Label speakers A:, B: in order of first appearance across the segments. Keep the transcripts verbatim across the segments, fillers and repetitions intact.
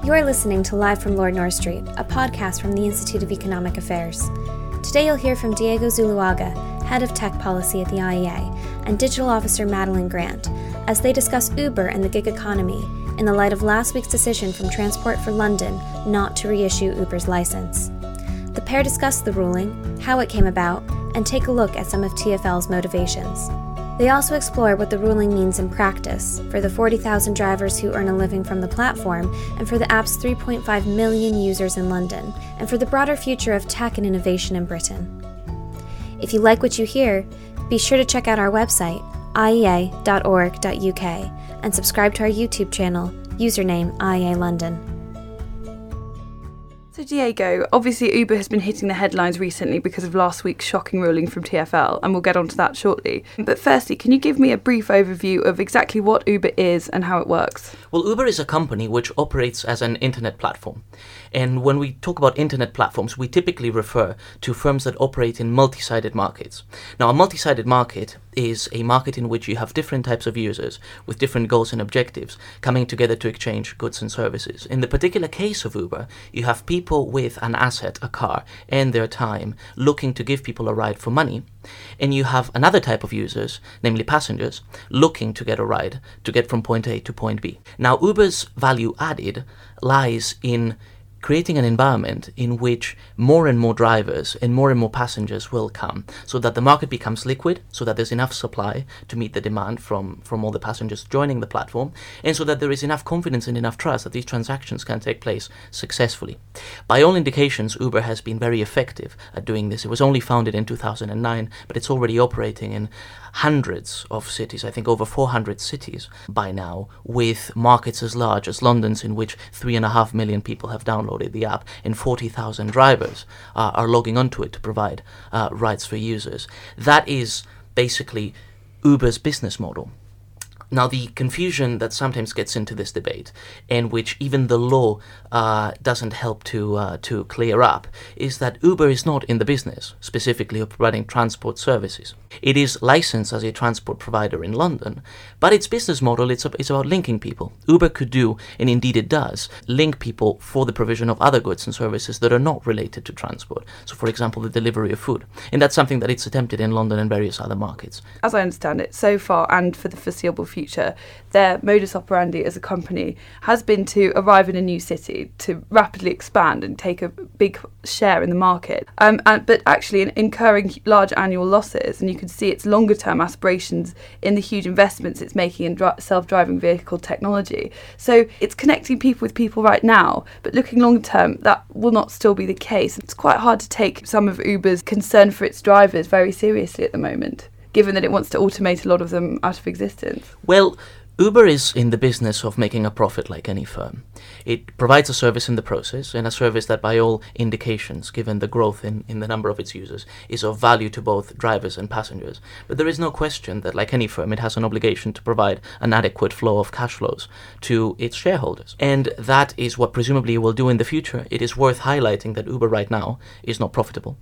A: You're listening to Live from Lord North Street, a podcast from the Institute of Economic Affairs. Today you'll hear from Diego Zuluaga, Head of Tech Policy at the I E A, and Digital Officer Madeline Grant, as they discuss Uber and the gig economy in the light of last week's decision from Transport for London not to reissue Uber's license. The pair discuss the ruling, how it came about, and take a look at some of T F L's motivations. They also explore what the ruling means in practice for the forty thousand drivers who earn a living from the platform and for the app's three point five million users in London, and for the broader future of tech and innovation in Britain. If you like what you hear, be sure to check out our website, I E A dot org dot U K, and subscribe to our YouTube channel, username I E A London.
B: So Diego, obviously Uber has been hitting the headlines recently because of last week's shocking ruling from T F L, and we'll get onto that shortly. But firstly, can you give me a brief overview of exactly what Uber is and how it works?
C: Well, Uber is a company which operates as an internet platform. And when we talk about internet platforms, we typically refer to firms that operate in multi-sided markets. Now, a multi-sided market is a market in which you have different types of users with different goals and objectives coming together to exchange goods and services. In the particular case of Uber, you have people with an asset, a car, and their time looking to give people a ride for money. And you have another type of users, namely passengers, looking to get a ride to get from point A to point B. Now, Uber's value added lies in creating an environment in which more and more drivers and more and more passengers will come, so that the market becomes liquid, so that there's enough supply to meet the demand from, from all the passengers joining the platform, and so that there is enough confidence and enough trust that these transactions can take place successfully. By all indications, Uber has been very effective at doing this. It was only founded in two thousand nine, but it's already operating in hundreds of cities, I think over four hundred cities by now, with markets as large as London's, in which three and a half million people have downloaded the app, and forty thousand drivers uh, are logging onto it to provide uh, rides for users. That is basically Uber's business model. Now, the confusion that sometimes gets into this debate, and which even the law uh, doesn't help to uh, to clear up, is that Uber is not in the business, specifically of providing transport services. It is licensed as a transport provider in London, but its business model is it's about linking people. Uber could do, and indeed it does, link people for the provision of other goods and services that are not related to transport. So, for example, the delivery of food. And that's something that it's attempted in London and various other markets.
B: As I understand it, so far and for the foreseeable future, Future, their modus operandi as a company has been to arrive in a new city, to rapidly expand and take a big share in the market, um, and, but actually in, incurring large annual losses. And you can see its longer term aspirations in the huge investments it's making in dri- self-driving vehicle technology. So it's connecting people with people right now, but looking long term, that will not still be the case. It's quite hard to take some of Uber's concern for its drivers very seriously at the moment, given that it wants to automate a lot of them out of existence.
C: Well, Uber is in the business of making a profit like any firm. It provides a service in the process, and a service that by all indications, given the growth in, in the number of its users, is of value to both drivers and passengers. But there is no question that, like any firm, it has an obligation to provide an adequate flow of cash flows to its shareholders. And that is what presumably it will do in the future. It is worth highlighting that Uber right now is not profitable.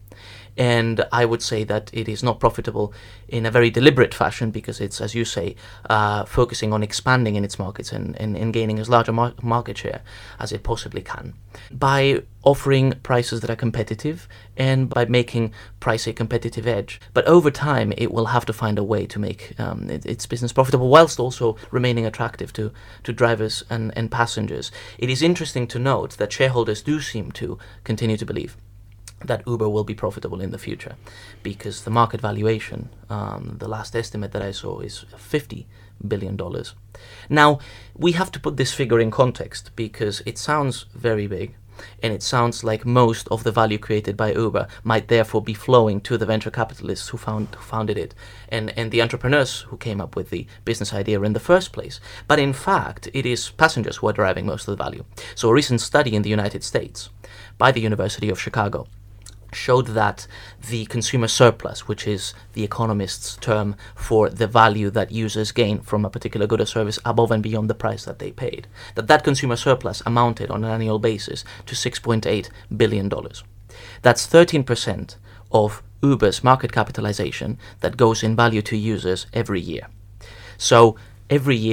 C: And I would say that it is not profitable in a very deliberate fashion, because it's, as you say, uh, focusing on expanding in its markets and, and, and gaining as large a mar- market share as it possibly can, by offering prices that are competitive and by making price a competitive edge. But over time, it will have to find a way to make um, it, its business profitable, whilst also remaining attractive to, to drivers and, and passengers. It is interesting to note that shareholders do seem to continue to believe that Uber will be profitable in the future, because the market valuation, um, the last estimate that I saw, is fifty billion dollars. Now, we have to put this figure in context, because it sounds very big, and it sounds like most of the value created by Uber might therefore be flowing to the venture capitalists who, found, who founded it, and, and the entrepreneurs who came up with the business idea in the first place. But in fact, it is passengers who are deriving most of the value. So a recent study in the United States by the University of Chicago showed that the consumer surplus, which is the economist's term for the value that users gain from a particular good or service above and beyond the price that they paid, that that consumer surplus amounted on an annual basis to six point eight billion dollars. That's thirteen percent of Uber's market capitalization that goes in value to users every year. So every year,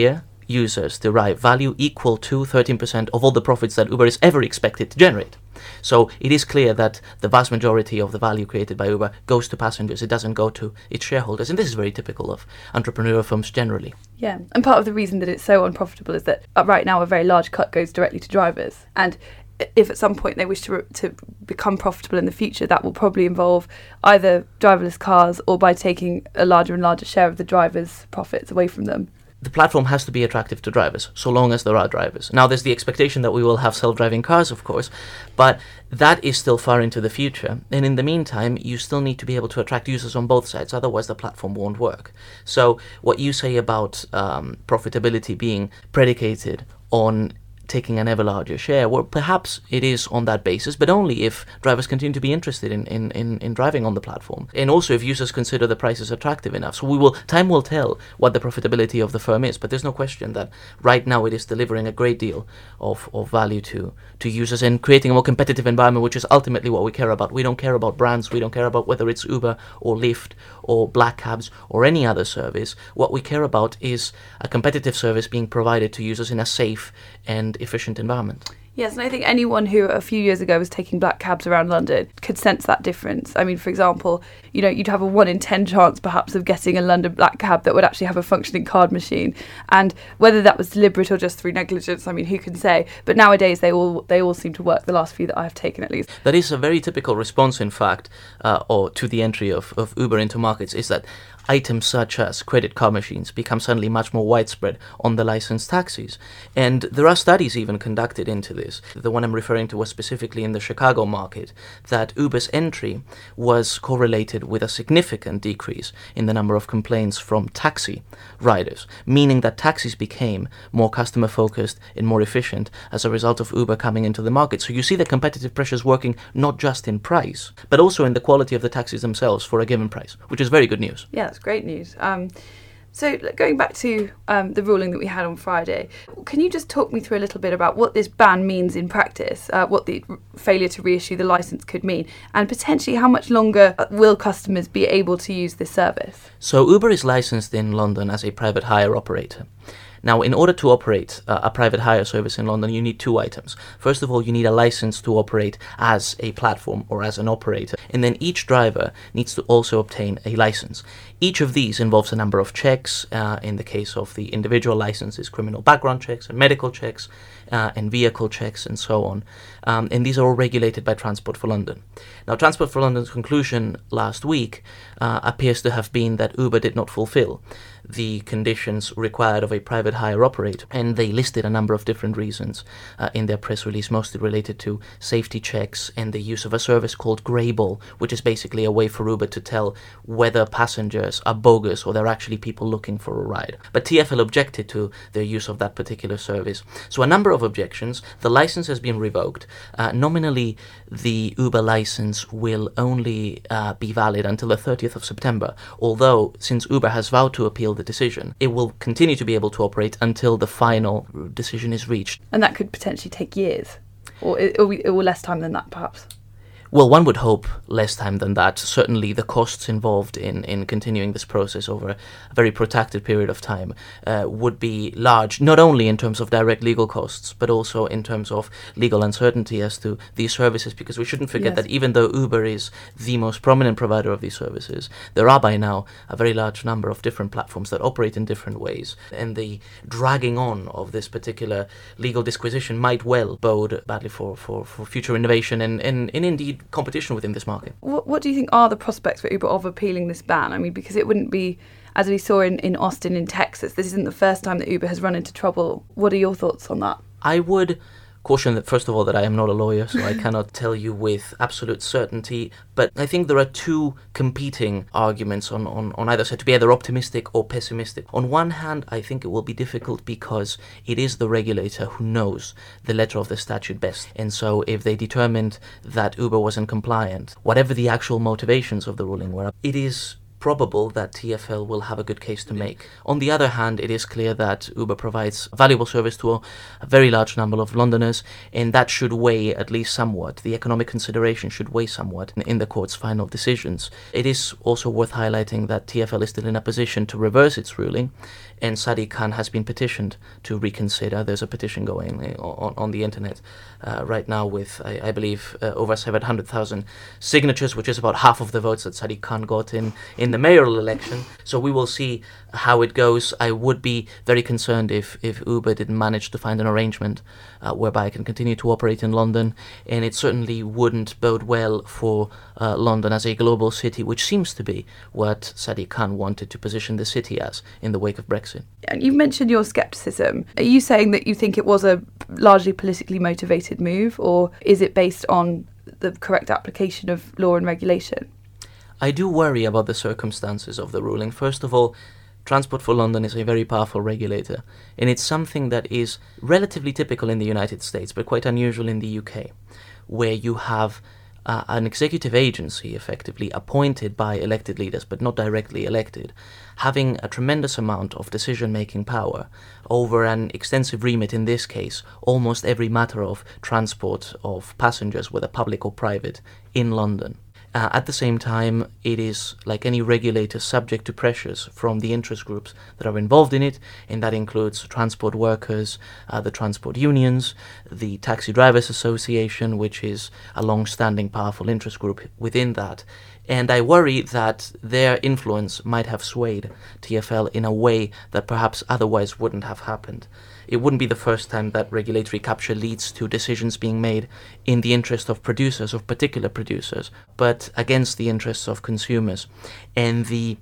C: users derive value equal to thirteen percent of all the profits that Uber is ever expected to generate. So it is clear that the vast majority of the value created by Uber goes to passengers. It doesn't go to its shareholders. And this is very typical of entrepreneurial firms generally.
B: Yeah, and part of the reason that it's so unprofitable is that uh, right now a very large cut goes directly to drivers. And if at some point they wish to to become profitable in the future, that will probably involve either driverless cars or by taking a larger and larger share of the drivers' profits away from them.
C: The platform has to be attractive to drivers, so long as there are drivers. Now, there's the expectation that we will have self-driving cars, of course, but that is still far into the future. And in the meantime, you still need to be able to attract users on both sides, otherwise the platform won't work. So what you say about um, profitability being predicated on taking an ever larger share, well, perhaps it is on that basis, but only if drivers continue to be interested in, in, in, in driving on the platform. And also if users consider the prices attractive enough. So we will, time will tell what the profitability of the firm is, but there's no question that right now it is delivering a great deal of, of value to, to users and creating a more competitive environment, which is ultimately what we care about. We don't care about brands, we don't care about whether it's Uber or Lyft or Black Cabs or any other service. What we care about is a competitive service being provided to users in a safe and efficient environment.
B: Yes, and I think anyone who a few years ago was taking black cabs around London could sense that difference. I mean, for example, you know, you'd have a one in ten chance perhaps of getting a London black cab that would actually have a functioning card machine. And whether that was deliberate or just through negligence, I mean, who can say? But nowadays they all they all seem to work, the last few that I've taken at least.
C: That is a very typical response, in fact, uh, or to the entry of, of Uber into markets, is that items such as credit card machines become suddenly much more widespread on the licensed taxis. And there are studies even conducted into this. The one I'm referring to was specifically in the Chicago market, that Uber's entry was correlated with a significant decrease in the number of complaints from taxi riders, meaning that taxis became more customer focused and more efficient as a result of Uber coming into the market. So you see the competitive pressures working not just in price, but also in the quality of the taxis themselves for a given price, which is very good news.
B: Yeah, that's great news. Um, so going back to um, the ruling that we had on Friday, can you just talk me through a little bit about what this ban means in practice, uh, what the r- failure to reissue the licence could mean, and potentially how much longer will customers be able to use this service?
C: So Uber is licensed in London as a private hire operator. Now, in order to operate uh, a private hire service in London, you need two items. First of all, you need a license to operate as a platform or as an operator. And then each driver needs to also obtain a license. Each of these involves a number of checks. Uh, in the case of the individual licenses, criminal background checks and medical checks uh, and vehicle checks and so on. Um, and these are all regulated by Transport for London. Now, Transport for London's conclusion last week uh, appears to have been that Uber did not fulfill the conditions required of a private hire operator, and they listed a number of different reasons uh, in their press release, mostly related to safety checks and the use of a service called Grable, which is basically a way for Uber to tell whether passengers are bogus or they're actually people looking for a ride. But T F L objected to their use of that particular service. So a number of objections. The license has been revoked. Uh, nominally, the Uber license will only uh, be valid until the thirtieth of September, although since Uber has vowed to appeal the decision, it will continue to be able to operate until the final decision is reached.
B: And that could potentially take years, or, or, or less time than that, perhaps.
C: Well, one would hope less time than that. Certainly the costs involved in, in continuing this process over a very protracted period of time uh, would be large, not only in terms of direct legal costs, but also in terms of legal uncertainty as to these services, because we shouldn't forget yes. that even though Uber is the most prominent provider of these services, there are by now a very large number of different platforms that operate in different ways, and the dragging on of this particular legal disquisition might well bode badly for, for, for future innovation and, and, and indeed competition within this market.
B: What, what do you think are the prospects for Uber of appealing this ban? I mean, because it wouldn't be, as we saw in, in Austin in Texas, this isn't the first time that Uber has run into trouble. What are your thoughts on that?
C: I would caution that, first of all, that I am not a lawyer, so I cannot tell you with absolute certainty, but I think there are two competing arguments on, on, on either side, to be either optimistic or pessimistic. On one hand, I think it will be difficult because it is the regulator who knows the letter of the statute best, and so if they determined that Uber wasn't compliant, whatever the actual motivations of the ruling were, it is probable that T F L will have a good case to make. On the other hand, it is clear that Uber provides a valuable service to a, a very large number of Londoners, and that should weigh at least somewhat. The economic consideration should weigh somewhat in, in the court's final decisions. It is also worth highlighting that T F L is still in a position to reverse its ruling, and Sadiq Khan has been petitioned to reconsider. There's a petition going on, on the internet uh, right now with, I, I believe, uh, over seven hundred thousand signatures, which is about half of the votes that Sadiq Khan got in, in the mayoral election. So we will see how it goes. I would be very concerned if, if Uber didn't manage to find an arrangement uh, whereby it can continue to operate in London, and it certainly wouldn't bode well for uh, London as a global city, which seems to be what Sadiq Khan wanted to position the city as in the wake of Brexit.
B: And you've mentioned your scepticism. Are you saying that you think it was a largely politically motivated move, or is it based on the correct application of law and regulation?
C: I do worry about the circumstances of the ruling. First of all, Transport for London is a very powerful regulator, and it's something that is relatively typical in the United States, but quite unusual in the U K, where you have uh, an executive agency effectively appointed by elected leaders, but not directly elected, having a tremendous amount of decision-making power over an extensive remit, in this case, almost every matter of transport of passengers, whether public or private, in London. Uh, at the same time, it is, like any regulator, subject to pressures from the interest groups that are involved in it, and that includes transport workers, uh, the transport unions, the Taxi Drivers Association, which is a long-standing powerful interest group within that. And I worry that their influence might have swayed T F L in a way that perhaps otherwise wouldn't have happened. It wouldn't be the first time that regulatory capture leads to decisions being made in the interest of producers, of particular producers, but against the interests of consumers. And the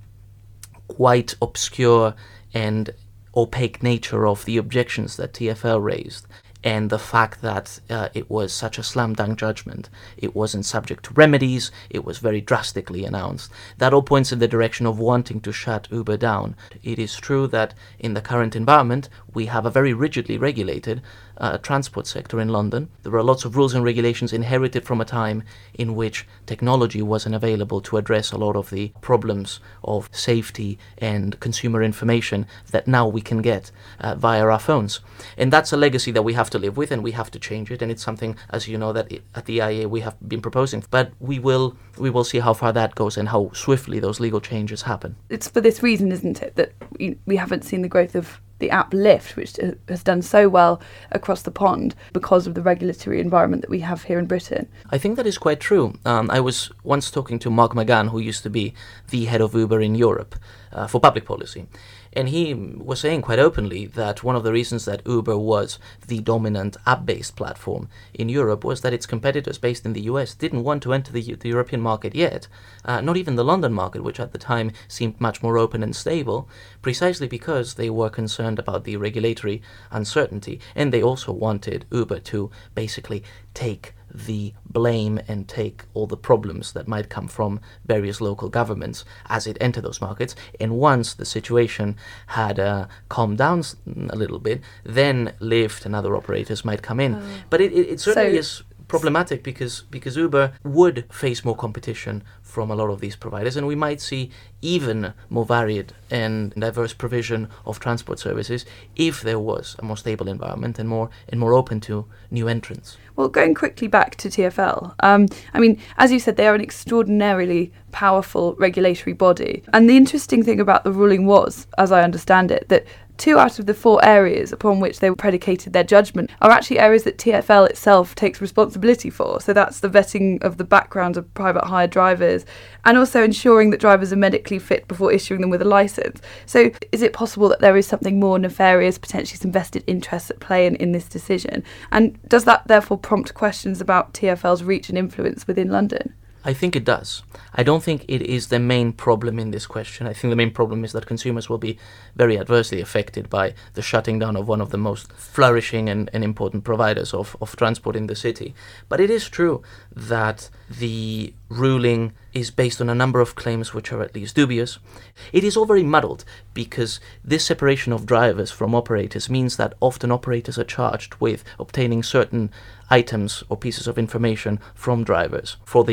C: quite obscure and opaque nature of the objections that T F L raised, and the fact that uh, it was such a slam-dunk judgment, it wasn't subject to remedies, it was very drastically announced, that all points in the direction of wanting to shut Uber down. It is true that in the current environment, we have a very rigidly regulated uh, transport sector in London. There are lots of rules and regulations inherited from a time in which technology wasn't available to address a lot of the problems of safety and consumer information that now we can get uh, via our phones. And that's a legacy that we have to live with, and we have to change it, and it's something, as you know, that at the I A A we have been proposing. But we will we will see how far that goes and how swiftly those legal changes happen.
B: It's for this reason, isn't it, that we, we haven't seen the growth of the app Lyft, which has done so well across the pond because of the regulatory environment that we have here in Britain.
C: I think that is quite true. Um, I was once talking to Mark McGann, who used to be the head of Uber in Europe uh, for public policy. And he was saying quite openly that one of the reasons that Uber was the dominant app-based platform in Europe was that its competitors based in the U S didn't want to enter the, the European market yet, uh, not even the London market, which at the time seemed much more open and stable, precisely because they were concerned about the regulatory uncertainty, and they also wanted Uber to basically take the blame and take all the problems that might come from various local governments as it entered those markets. And once the situation had uh, calmed down a little bit, then Lyft and other operators might come in. Oh. But it, it, it certainly so, is problematic because because Uber would face more competition from a lot of these providers, and we might see even more varied and diverse provision of transport services if there was a more stable environment and more and more open to new entrants.
B: Well, going quickly back to T F L, um, I mean, as you said, they are an extraordinarily powerful regulatory body. And the interesting thing about the ruling was, as I understand it, that two out of the four areas upon which they predicated their judgment are actually areas that T F L itself takes responsibility for. So that's the vetting of the background of private hire drivers, and also ensuring that drivers are medically fit before issuing them with a licence. So is it possible that there is something more nefarious, potentially some vested interests at play in, in this decision? And does that therefore prompt questions about T F L's reach and influence within London?
C: I think it does. I don't think it is the main problem in this question. I think the main problem is that consumers will be very adversely affected by the shutting down of one of the most flourishing and, and important providers of, of transport in the city. But it is true that the ruling is based on a number of claims which are at least dubious. It is all very muddled because this separation of drivers from operators means that often operators are charged with obtaining certain items or pieces of information from drivers for the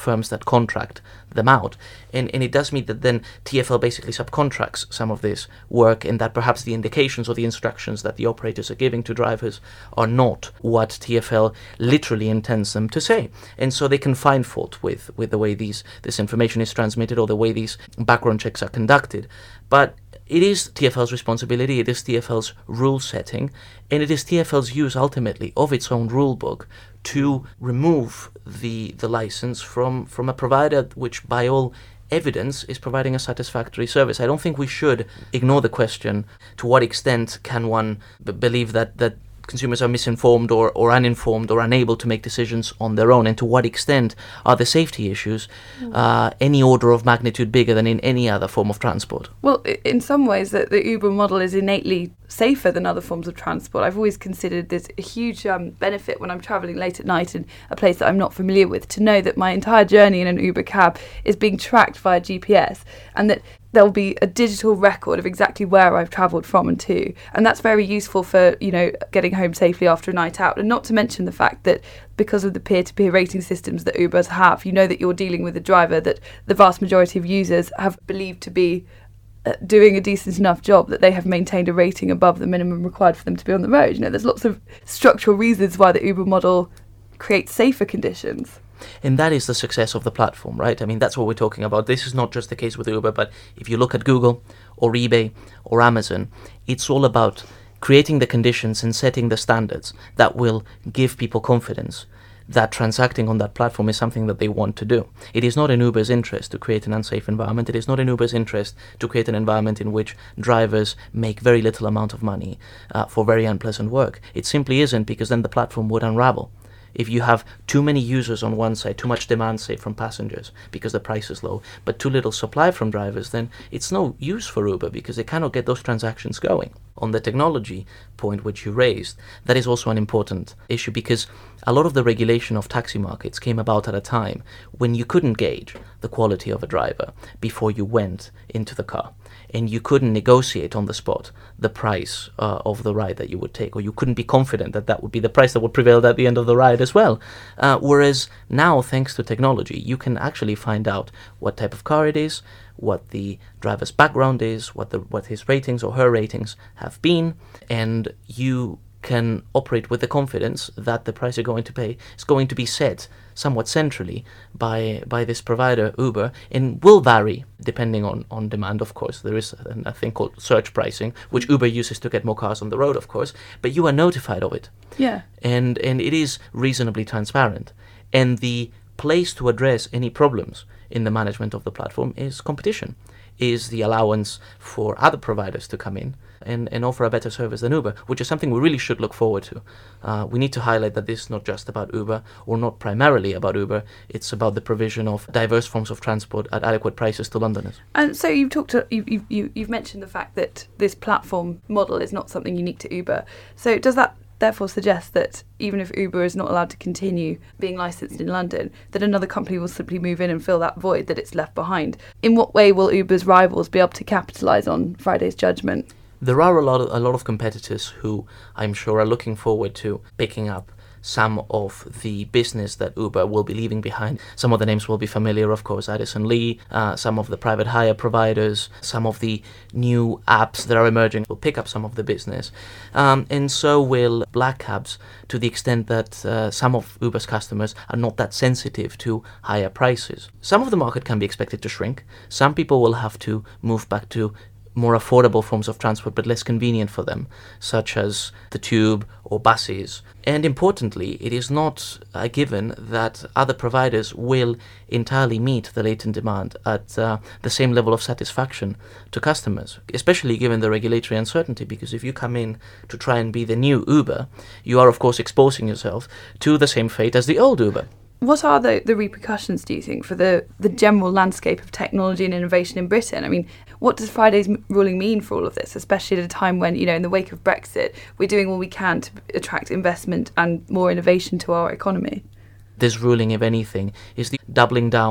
C: firms that contract them out. And, and it does mean that then T F L basically subcontracts some of this work, and that perhaps the indications or the instructions that the operators are giving to drivers are not what T F L literally intends them to say. And so they can find fault with, with the way these this information is transmitted or the way these background checks are conducted. But it is T F L's responsibility, it is T F L's rule setting, and it is T F L's use ultimately of its own rule book to remove the the license from, from a provider which by all evidence is providing a satisfactory service. I don't think we should ignore the question, to what extent can one b- believe that, that consumers are misinformed or, or uninformed or unable to make decisions on their own, and to what extent are the safety issues uh, any order of magnitude bigger than in any other form of transport?
B: Well, in some ways, the, the Uber model is innately safer than other forms of transport. I've always considered this a huge um, benefit when I'm travelling late at night in a place that I'm not familiar with, to know that my entire journey in an Uber cab is being tracked via G P S, and that there'll be a digital record of exactly where I've travelled from and to. And that's very useful for, you know, getting home safely after a night out. And not to mention the fact that because of the peer-to-peer rating systems that Ubers have, you know that you're dealing with a driver that the vast majority of users have believed to be uh, doing a decent enough job, that they have maintained a rating above the minimum required for them to be on the road. You know, there's lots of structural reasons why the Uber model creates safer conditions.
C: And that is the success of the platform, right? I mean, that's what we're talking about. This is not just the case with Uber, but if you look at Google or eBay or Amazon, it's all about creating the conditions and setting the standards that will give people confidence that transacting on that platform is something that they want to do. It is not in Uber's interest to create an unsafe environment. It is not in Uber's interest to create an environment in which drivers make very little amount of money uh, for very unpleasant work. It simply isn't, because then the platform would unravel. If you have too many users on one side, too much demand, say, from passengers because the price is low, but too little supply from drivers, then it's no use for Uber because they cannot get those transactions going. On the technology point which you raised, that is also an important issue, because a lot of the regulation of taxi markets came about at a time when you couldn't gauge the quality of a driver before you went into the car, and you couldn't negotiate on the spot the price uh, of the ride that you would take, or you couldn't be confident that that would be the price that would prevail at the end of the ride as well. Uh, whereas now, thanks to technology, you can actually find out what type of car it is, what the driver's background is, what the what his ratings or her ratings have been, and you can operate with the confidence that the price you're going to pay is going to be set somewhat centrally by by this provider, Uber, and will vary depending on, on demand, of course. There is a, a thing called surge pricing, which Uber uses to get more cars on the road, of course, but you are notified of it.
B: Yeah.
C: And and it is reasonably transparent. And the place to address any problems in the management of the platform is competition, is the allowance for other providers to come in and, and offer a better service than Uber, which is something we really should look forward to. Uh, we need to highlight that this is not just about Uber, or not primarily about Uber. It's about the provision of diverse forms of transport at adequate prices to Londoners.
B: And so you've talked to, you, you, you've mentioned the fact that this platform model is not something unique to Uber. So does that therefore suggest that even if Uber is not allowed to continue being licensed in London, that another company will simply move in and fill that void that it's left behind? In what way will Uber's rivals be able to capitalise on Friday's judgment?
C: There are a lot of, a lot of competitors who I'm sure are looking forward to picking up some of the business that Uber will be leaving behind. Some of the names will be familiar, of course, Addison Lee, uh, some of the private hire providers, some of the new apps that are emerging will pick up some of the business. Um, and so will black cabs, to the extent that uh, some of Uber's customers are not that sensitive to higher prices. Some of the market can be expected to shrink. Some people will have to move back to more affordable forms of transport but less convenient for them, such as the tube or buses. And importantly, it is not a given that other providers will entirely meet the latent demand at uh, the same level of satisfaction to customers, especially given the regulatory uncertainty, because if you come in to try and be the new Uber, you are of course exposing yourself to the same fate as the old Uber.
B: What are the, the repercussions, do you think, for the, the general landscape of technology and innovation in Britain? I mean, what does Friday's ruling mean for all of this, especially at a time when, you know, in the wake of Brexit, we're doing all we can to attract investment and more innovation to our economy?
C: This ruling, if anything, is the doubling down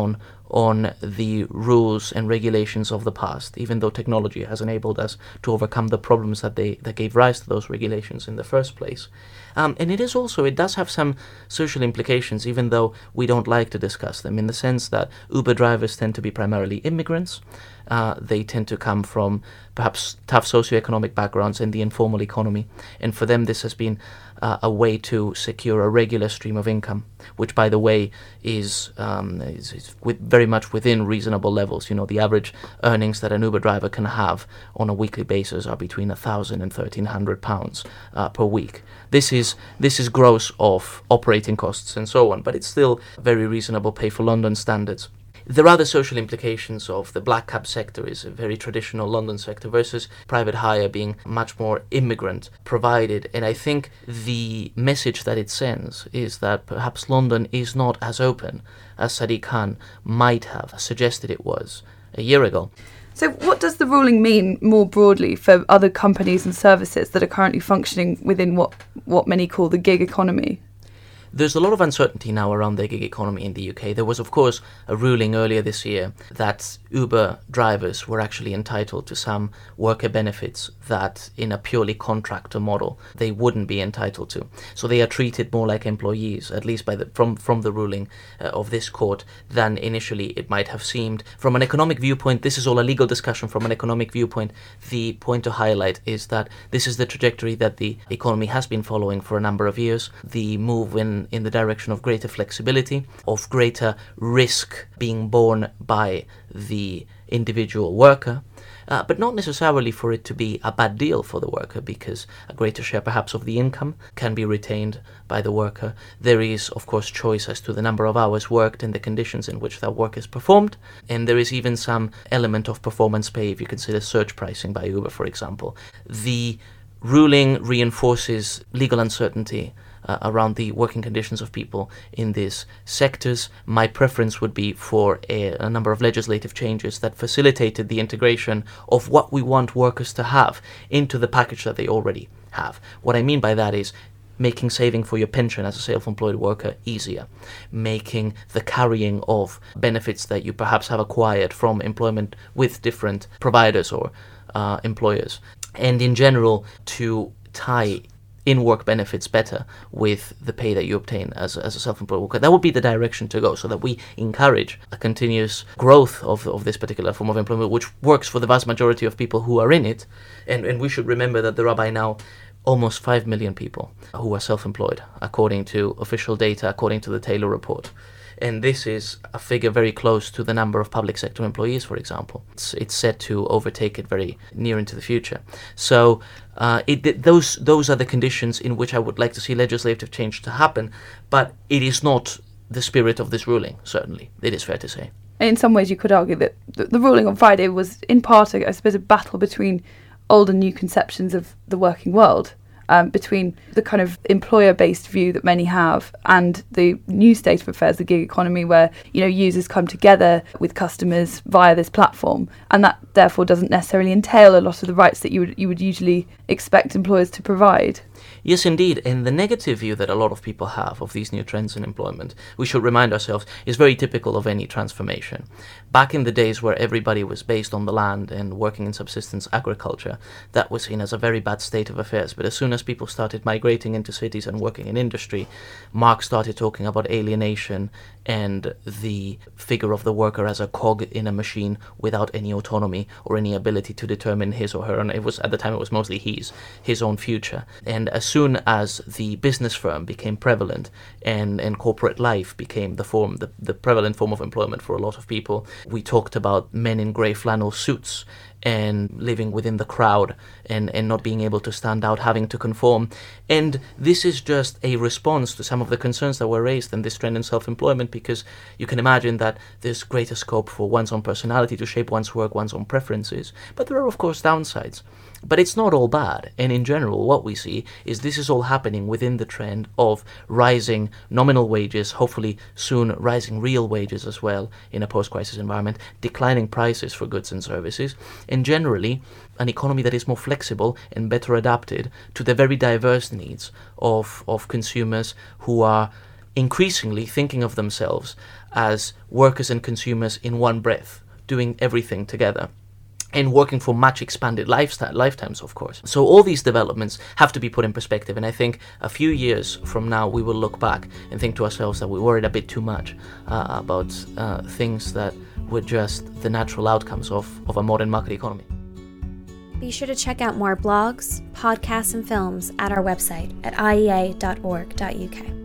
C: on the rules and regulations of the past, even though technology has enabled us to overcome the problems that they that gave rise to those regulations in the first place. Um, and it is also, it does have some social implications, even though we don't like to discuss them, in the sense that Uber drivers tend to be primarily immigrants. Uh, they tend to come from perhaps tough socioeconomic backgrounds in the informal economy. And for them, this has been uh, a way to secure a regular stream of income, which, by the way, is, um, is, is with very much within reasonable levels. You know, the average earnings that an Uber driver can have on a weekly basis are between one thousand and thirteen hundred pounds uh, per week. This is this is gross of operating costs and so on, but it's still very reasonable pay for London standards. There are the social implications of the black cab sector is a very traditional London sector versus private hire being much more immigrant provided. And I think the message that it sends is that perhaps London is not as open as Sadiq Khan might have suggested it was a year ago.
B: So what does the ruling mean more broadly for other companies and services that are currently functioning within what, what many call the gig economy?
C: There's a lot of uncertainty now around the gig economy in the U K. There was, of course, a ruling earlier this year that Uber drivers were actually entitled to some worker benefits that in a purely contractor model they wouldn't be entitled to. So they are treated more like employees, at least by the, from, from the ruling uh, of this court, than initially it might have seemed. From an economic viewpoint, this is all a legal discussion. From an economic viewpoint, the point to highlight is that this is the trajectory that the economy has been following for a number of years. The move in in the direction of greater flexibility, of greater risk being borne by the individual worker, uh, but not necessarily for it to be a bad deal for the worker, because a greater share perhaps of the income can be retained by the worker. There is, of course, choice as to the number of hours worked and the conditions in which that work is performed, and there is even some element of performance pay if you consider surge pricing by Uber, for example. The ruling reinforces legal uncertainty Uh, around the working conditions of people in these sectors. My preference would be for a, a number of legislative changes that facilitated the integration of what we want workers to have into the package that they already have. What I mean by that is making saving for your pension as a self-employed worker easier, making the carrying of benefits that you perhaps have acquired from employment with different providers or uh, employers, and in general to tie in-work benefits better with the pay that you obtain as, as a self-employed worker. That would be the direction to go, so that we encourage a continuous growth of, of this particular form of employment, which works for the vast majority of people who are in it. And, and we should remember that there are by now almost five million people who are self-employed, according to official data, according to the Taylor report. And this is a figure very close to the number of public sector employees, for example. It's, it's set to overtake it very near into the future. So uh, it, those those are the conditions in which I would like to see legislative change to happen. But it is not the spirit of this ruling, certainly. It is fair to say.
B: In some ways, you could argue that the, the ruling on Friday was, in part, I suppose, a battle between old and new conceptions of the working world. Um, between the kind of employer-based view that many have and the new state of affairs, the gig economy, where, you know, users come together with customers via this platform, and that therefore doesn't necessarily entail a lot of the rights that you would you would usually expect employers to provide.
C: Yes, indeed. And the negative view that a lot of people have of these new trends in employment, we should remind ourselves, is very typical of any transformation. Back in the days where everybody was based on the land and working in subsistence agriculture, that was seen as a very bad state of affairs. But as soon as people started migrating into cities and working in industry, Marx started talking about alienation and the figure of the worker as a cog in a machine without any autonomy or any ability to determine his or her own, it was at the time it was mostly his, his own future. And as soon as the business firm became prevalent and, and corporate life became the form, the, the prevalent form of employment for a lot of people, we talked about men in grey flannel suits and living within the crowd and, and not being able to stand out, having to conform. And this is just a response to some of the concerns that were raised in this trend in self-employment, because you can imagine that there's greater scope for one's own personality to shape one's work, one's own preferences. But there are, of course, downsides. But it's not all bad. And in general, what we see is this is all happening within the trend of rising nominal wages, hopefully soon rising real wages as well in a post-crisis environment, declining prices for goods and services, and generally an economy that is more flexible and better adapted to the very diverse needs of, of consumers who are increasingly thinking of themselves as workers and consumers in one breath, doing everything together, and working for much expanded lifestyle, lifetimes, of course. So all these developments have to be put in perspective, and I think a few years from now we will look back and think to ourselves that we worried a bit too much uh, about uh, things that were just the natural outcomes of, of a modern market economy.
A: Be sure to check out more blogs, podcasts, and films at our website at I E A dot org dot U K.